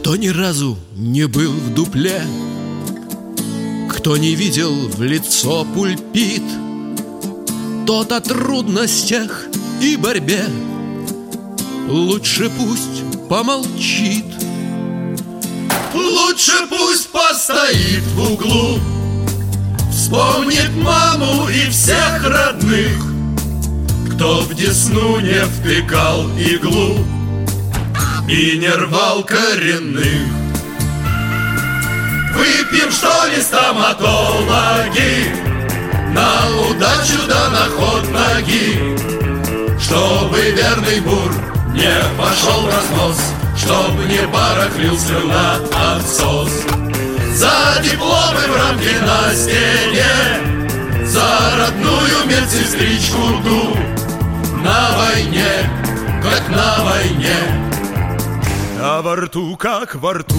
Кто ни разу не был в дупле, кто не видел в лицо пульпит, тот о трудностях и борьбе лучше пусть помолчит. Лучше пусть постоит в углу, вспомнит маму и всех родных, кто в десну не втыкал иглу и не рвал коренных. Выпьем, что ли, стоматологи, на удачу да на ход ноги, чтобы верный бур не пошел в разнос, чтоб не барахлил слюна отсос. За дипломы в рамке на стене, за родную медсестричку ту, на войне, как на войне, а во рту, как во рту.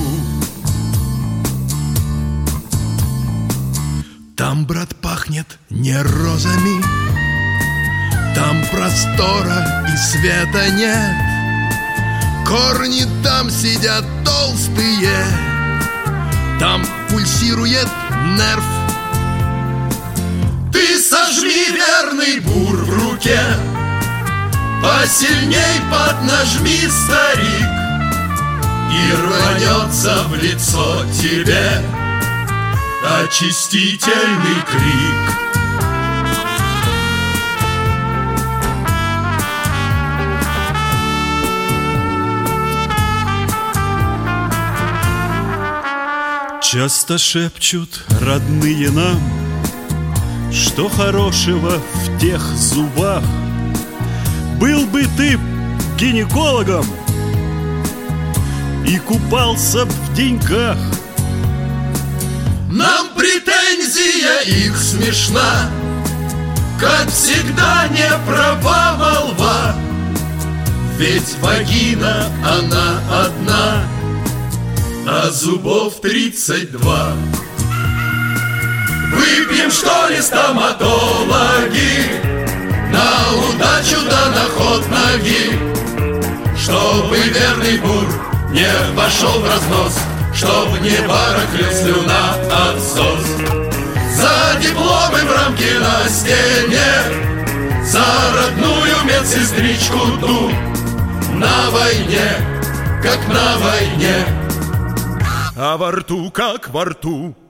Там, брат, пахнет не розами, там простора и света нет. Корни там сидят толстые, там пульсирует нерв. Ты сожми верный бур в руке, посильней поднажми, старик, и рванется в лицо тебе очистительный крик. Часто шепчут родные нам, что хорошего в тех зубах. Был бы ты гинекологом и купался б в деньгах. Нам претензия их смешна, как всегда не права молва, ведь вагина она одна, а зубов 32. Выпьем, что ли, стоматологи, на удачу да на ход ноги, чтобы верный бур не пошел в разнос, чтоб не барахлил слюна отсос. За дипломы в рамке на стене, за родную медсестричку ту, на войне, как на войне, а во рту, как во рту.